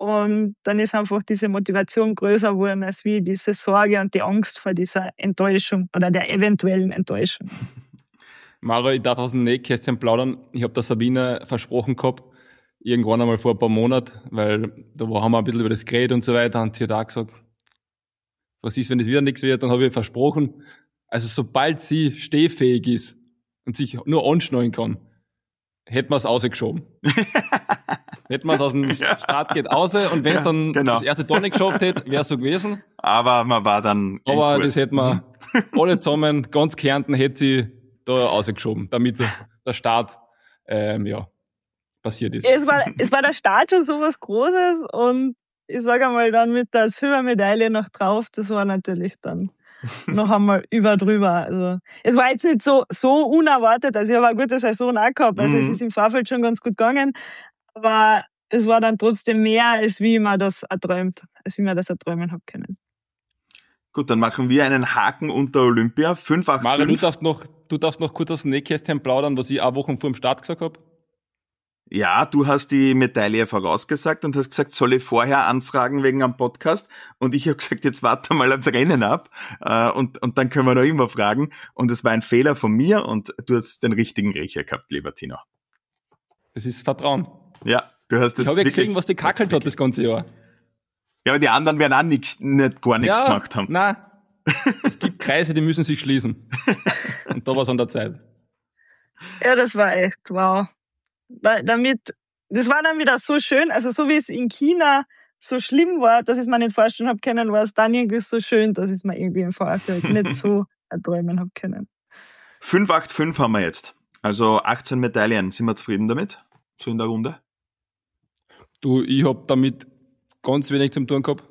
Und dann ist einfach diese Motivation größer geworden, als wie diese Sorge und die Angst vor dieser Enttäuschung oder der eventuellen Enttäuschung. Mara, ich darf aus dem Nähkästchen plaudern. Ich habe der Sabine versprochen gehabt, irgendwann einmal vor ein paar Monaten, weil da haben wir ein bisschen über das geredet und so weiter, und sie hat auch gesagt, was ist, wenn das wieder nichts wird? Dann habe ich versprochen, also sobald sie stehfähig ist und sich nur anschnallen kann, hätten wir es rausgeschoben. Hätten wir es aus dem Startgate raus, und wenn es dann genau. das erste Tor nicht geschafft hätte, wäre es so gewesen. Aber man war dann Aber das hätten wir alle zusammen, ganz Kärnten hätte sie da rausgeschoben, damit der Start ähm, ja, passiert ist. Es war, es war der Start schon so was Großes, und ich sage einmal dann mit der Silbermedaille noch drauf, das war natürlich dann noch einmal über drüber. Also es war jetzt nicht so, so unerwartet, also ich habe eine gute Saison auch gehabt, also mhm. es ist im Vorfeld schon ganz gut gegangen, aber es war dann trotzdem mehr, als wie man das erträumt, als wie man das erträumen habe können. Gut, dann machen wir einen Haken unter Olympia. fünf acht fünf. Mario, du darfst noch, du darfst noch kurz aus dem Nähkästchen plaudern, was ich eine Woche vor dem Start gesagt habe. Ja, du hast die Medaille vorausgesagt und hast gesagt, soll ich vorher anfragen wegen einem Podcast? Und ich habe gesagt, jetzt warte mal das Rennen ab äh, und, und dann können wir noch immer fragen. Und es war ein Fehler von mir, und du hast den richtigen Riecher gehabt, lieber Tino. Das ist Vertrauen. Ja, du hast das Ich habe ja gesehen, was die kackelt hat das ganze Jahr. Ja, aber die anderen werden auch nicht, nicht gar nichts ja, gemacht haben. Nein, es gibt Kreise, die müssen sich schließen. Und da war es an der Zeit. Ja, das war echt wow. Da, damit, das war dann wieder so schön, also so wie es in China so schlimm war, dass ich es mir nicht vorstellen habe können, war es dann irgendwie so schön, dass ich es mir irgendwie im Vorfeld nicht so erträumen habe können. fünf acht fünf haben wir jetzt. Also achtzehn Medaillen. Sind wir zufrieden damit? So in der Runde? Du, ich hab damit ganz wenig zum tun gehabt.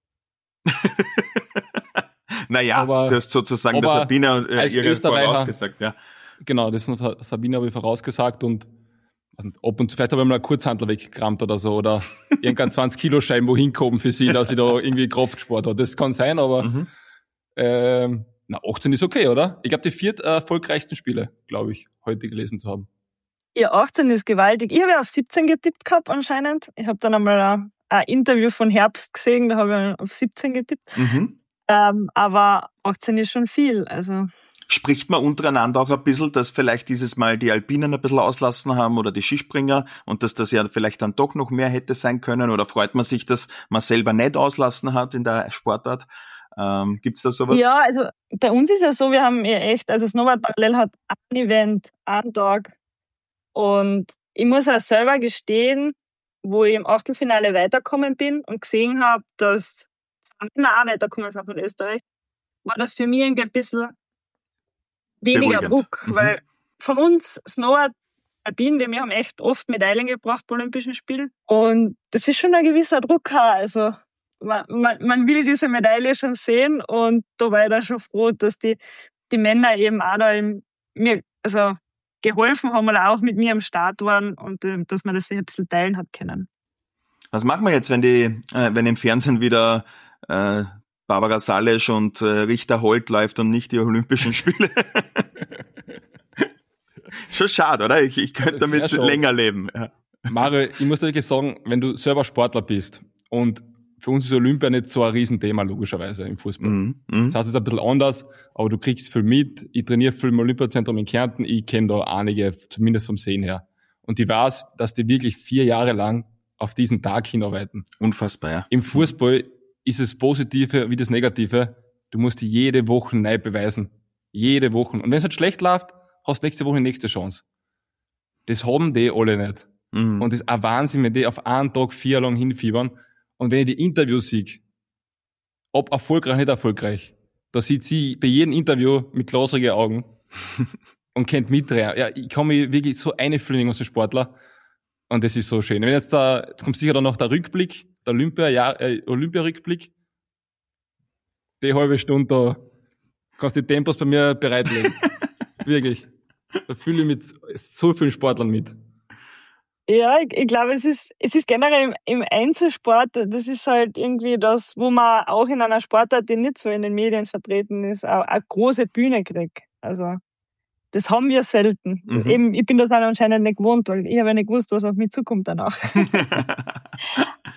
Naja, aber, du hast sozusagen der Sabine äh, ihre vorausgesagt, ja. Genau, das von Sabine habe ich vorausgesagt, und ab und zu vielleicht habe ich mal einen Kurzhandler weggekramt oder so, oder irgendein zwanzig Kilo Schein wohin gehoben für sie, dass sie da irgendwie Kraft gespart hat. Das kann sein, aber mhm. ähm, na, achtzehn ist okay, oder? Ich glaube, die viert erfolgreichsten Spiele, glaube ich, heute gelesen zu haben. Ja, achtzehn ist gewaltig. Ich habe ja auf siebzehn getippt gehabt anscheinend. Ich habe dann einmal ein, ein Interview von Herbst gesehen, da habe ich auf siebzehn getippt. Mhm. Ähm, aber achtzehn ist schon viel, also... Spricht man untereinander auch ein bisschen, dass vielleicht dieses Mal die Alpinen ein bisschen auslassen haben oder die Skispringer, und dass das ja vielleicht dann doch noch mehr hätte sein können, oder freut man sich, dass man selber nicht auslassen hat in der Sportart? Ähm, gibt's da sowas? Ja, also bei uns ist ja so, wir haben ja echt, also Snowboard Parallel hat ein Event, einen Tag, und ich muss auch selber gestehen, wo ich im Achtelfinale weitergekommen bin und gesehen habe, dass Männer auch weitergekommen sind von Österreich, war das für mich irgendwie ein bisschen weniger beruhigend. Druck, Mhm. weil von uns Snowboard Alpin, wir haben echt oft Medaillen gebracht bei Olympischen Spielen, und das ist schon ein gewisser Druck, also man, man, man will diese Medaille schon sehen, und da war ich dann schon froh, dass die, die Männer eben auch da im, mir also geholfen haben oder auch mit mir am Start waren, und äh, dass man das sich ein bisschen teilen hat können. Was machen wir jetzt, wenn die, äh, wenn im Fernsehen wieder äh, Barbara Salesch und äh, Richter Holt läuft und nicht die Olympischen Spiele? Schon schade, oder? Ich, ich könnte damit länger leben. Ja. Mario, ich muss dir wirklich sagen, wenn du selber Sportler bist, und für uns ist Olympia nicht so ein Riesenthema, logischerweise, im Fußball. Mm, mm. Das heißt, es ist ein bisschen anders, aber du kriegst viel mit. Ich trainiere viel im Olympiazentrum in Kärnten, ich kenne da einige, zumindest vom Sehen her. Und ich weiß, dass die wirklich vier Jahre lang auf diesen Tag hinarbeiten. Unfassbar, ja. Im Fußball ist es Positive wie das Negative. Du musst die jede Woche neu beweisen. Jede Woche. Und wenn es halt schlecht läuft, hast du nächste Woche die nächste Chance. Das haben die alle nicht. Mhm. Und das ist ein Wahnsinn, wenn die auf einen Tag vier Jahre lang hinfiebern. Und wenn ich die Interviews sehe, ob erfolgreich, nicht erfolgreich, da sieht sie bei jedem Interview mit glasrigen Augen und kennt mitreden. Ja, ich kann mich wirklich so einfühlen aus dem Sportler. Und das ist so schön. Wenn jetzt da, jetzt kommt sicher dann noch der Rückblick, der Olympia, ja, äh, Olympia-Rückblick. Die halbe Stunde da kannst du die Tempos bei mir bereitlegen. Wirklich. Da fühle ich mit so vielen Sportlern mit. Ja, ich, ich glaube, es ist, es ist generell im, im Einzelsport, das ist halt irgendwie das, wo man auch in einer Sportart, die nicht so in den Medien vertreten ist, auch eine große Bühne kriegt. Also, das haben wir selten. Mhm. Eben, ich bin das auch anscheinend nicht gewohnt, weil ich habe ja nicht gewusst, was auf mich zukommt danach.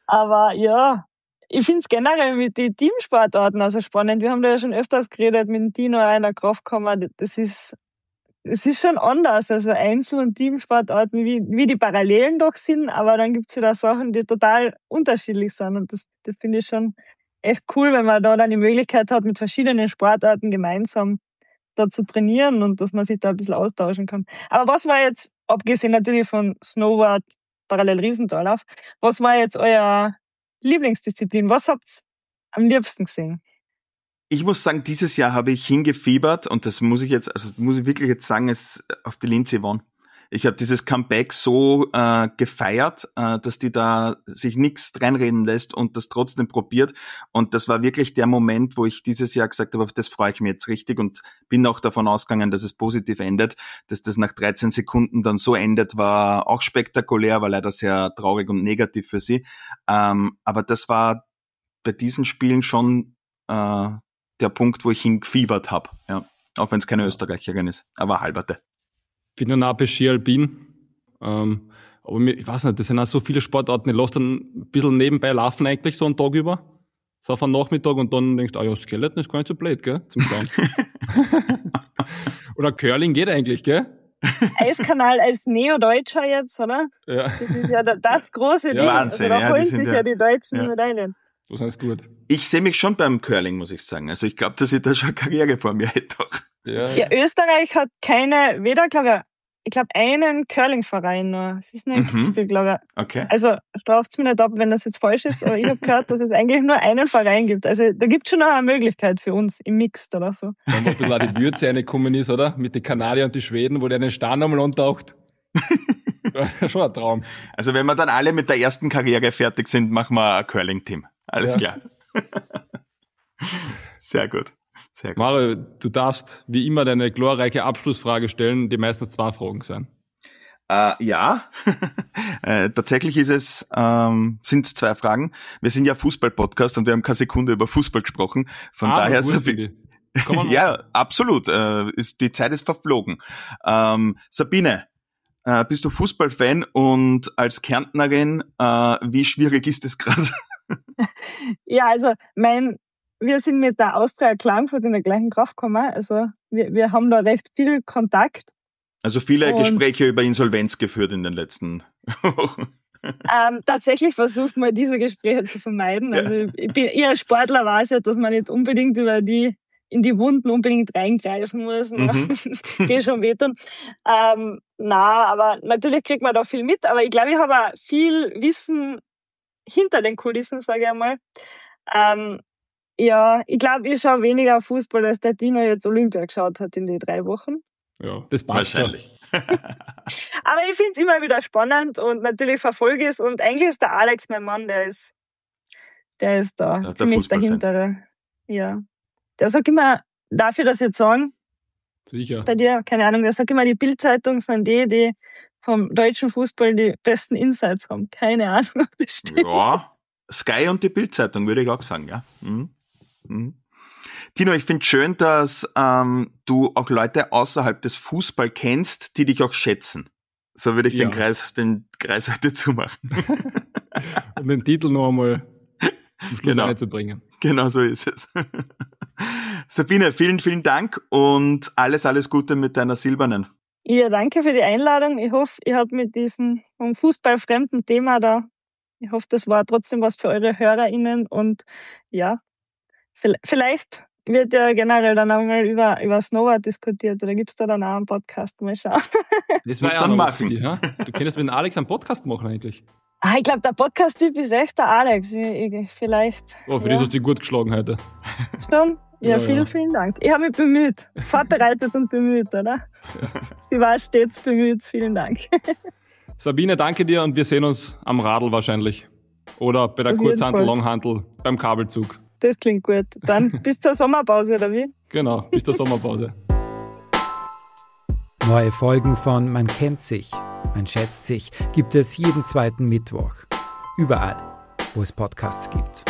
Aber ja, ich finde es generell mit den Teamsportarten also spannend. Wir haben da ja schon öfters geredet mit dem Tino in der Kraftkammer. Das ist, das ist schon anders. Also Einzel- und Teamsportarten, wie, wie die Parallelen doch sind, aber dann gibt es wieder Sachen, die total unterschiedlich sind. Und das, das finde ich schon echt cool, wenn man da dann die Möglichkeit hat, mit verschiedenen Sportarten gemeinsam da zu trainieren und dass man sich da ein bisschen austauschen kann. Aber was war jetzt, abgesehen natürlich von Snowboard, parallel Riesentalauf, was war jetzt euer Lieblingsdisziplin? Was habt ihr am liebsten gesehen? Ich muss sagen, dieses Jahr habe ich hingefiebert und das muss ich jetzt, also muss ich wirklich jetzt sagen, ist auf die Lindsey Vonn. Ich habe dieses Comeback so äh, gefeiert, äh, dass die da sich nichts reinreden lässt und das trotzdem probiert. Und das war wirklich der Moment, wo ich dieses Jahr gesagt habe, auf das freue ich mich jetzt richtig und bin auch davon ausgegangen, dass es positiv endet. Dass das nach dreizehn Sekunden dann so endet, war auch spektakulär, war leider sehr traurig und negativ für sie. Ähm, aber das war bei diesen Spielen schon äh, der Punkt, wo ich hingefiebert habe. Ja. Auch wenn es keine Österreicherin ist, aber halberte. Ich bin ja nah bei Ski Alpin. Ähm, aber mir, ich weiß nicht, das sind auch so viele Sportarten. Ich lasse dann ein bisschen nebenbei laufen eigentlich so einen Tag über. So auf einen Nachmittag und dann denkst du, ah ja, Skeleton ist gar nicht so blöd, gell? Zum Schauen. Oder Curling geht eigentlich, gell? Eiskanal als Neo-Deutscher jetzt, oder? Ja. Das ist ja das große Ding. Wahnsinn, also da ja, holen die sich sind ja, ja- die deutschen ja. Medaillen. So ist gut. Ich sehe mich schon beim Curling, muss ich sagen. Also ich glaube, dass ich da schon Karriere vor mir hätte. Ja. Ja, Österreich hat keine, weder, glaube ich, ich glaube, einen Curling-Verein nur. Es ist nur ein Mhm. Kitzbühel, glaube ich. Okay. Also straft's mir nicht ab, wenn das jetzt falsch ist, aber ich habe gehört, dass es eigentlich nur einen Verein gibt. Also da gibt es schon noch eine Möglichkeit für uns im Mixed oder so. Dann wo ein bisschen auch die Würze reingekommen ist, oder? Mit den Kanadiern und den Schweden, wo der den Stern einmal antaucht. Ja, schon ein Traum. Also wenn wir dann alle mit der ersten Karriere fertig sind, machen wir ein Curling-Team. Alles Ja. klar. Sehr gut. Sehr gut. Mario, du darfst wie immer deine glorreiche Abschlussfrage stellen, die meistens zwei Fragen sein. Äh, ja, äh, tatsächlich ist es, ähm, sind es zwei Fragen. Wir sind ja Fußball-Podcast und wir haben keine Sekunde über Fußball gesprochen. Von Ah, daher, wusste Sabi- ich. Kann man ja, absolut. Äh, ist, die Zeit ist verflogen. Ähm, Sabine, äh, bist du Fußballfan und als Kärntnerin, äh, wie schwierig ist es gerade? Ja, also mein, wir sind mit der Austria Klagenfurt in der gleichen Kraftkammer. Also wir, wir haben da recht viel Kontakt. Also viele Und- Gespräche über Insolvenz geführt in den letzten Wochen. Ähm, tatsächlich versucht man diese Gespräche zu vermeiden. Ja. Also ich, bin, ich als Sportler weiß ja, dass man nicht unbedingt über die in die Wunden unbedingt reingreifen muss. Ne? Mhm. Die schon wehtun. Ähm, na, aber natürlich kriegt man da viel mit. Aber ich glaube, ich habe auch viel Wissen hinter den Kulissen, sage ich einmal. Ähm, ja, ich glaube, ich schaue weniger Fußball, als der Dino jetzt Olympia geschaut hat in die drei Wochen. Ja, das passt ja. Wahrscheinlich. Aber ich finde es immer wieder spannend und natürlich verfolge ich es. Und eigentlich ist der Alex mein Mann, der ist, der ist da Ja, der ziemlich Fußballfan. dahinter. Ja. Der sagt immer, darf ich das jetzt sagen? Sicher. Bei dir, keine Ahnung, der sagt immer, die Bild-Zeitung sind die, die vom deutschen Fußball die besten Insights haben. Keine Ahnung, ob das stimmt. Ja, Sky und die Bild-Zeitung, würde ich auch sagen, ja. Mhm. Mhm. Tino, ich finde schön, dass ähm, du auch Leute außerhalb des Fußball kennst, die dich auch schätzen. So würde ich Ja. den Kreis, den Kreis heute zumachen. Um den Titel noch einmal zum Schluss Genau. reinzubringen. Genau so ist es. Sabine, vielen, vielen Dank und alles, alles Gute mit deiner silbernen. Ja, danke für die Einladung. Ich hoffe, ihr habt mit diesem um Fußball fremden Thema da, ich hoffe, das war trotzdem was für eure HörerInnen und ja, vielleicht wird ja generell dann auch mal über, über Snowboard diskutiert oder gibt es da dann auch einen Podcast? Mal schauen. Das Musst war ja dann noch was für machen. dich, ha? Du könntest mit dem Alex einen Podcast machen eigentlich. Ah, ich glaube, der Podcast-Typ ist echt der Alex. Ich, ich, vielleicht. Oh, für ja, das hast du dich gut geschlagen heute. schon. Ja, Ja, vielen, ja. vielen Dank. Ich habe mich bemüht. Vorbereitet und bemüht, oder? Sie war stets bemüht. Vielen Dank. Sabine, danke dir und wir sehen uns am Radl wahrscheinlich. Oder bei der Auf jeden Kurzhantel, Fall. Langhantel, beim Kabelzug. Das klingt gut. Dann bis zur Sommerpause, oder wie? Genau, bis zur Sommerpause. Neue Folgen von Man kennt sich, man schätzt sich gibt es jeden zweiten Mittwoch. Überall, wo es Podcasts gibt.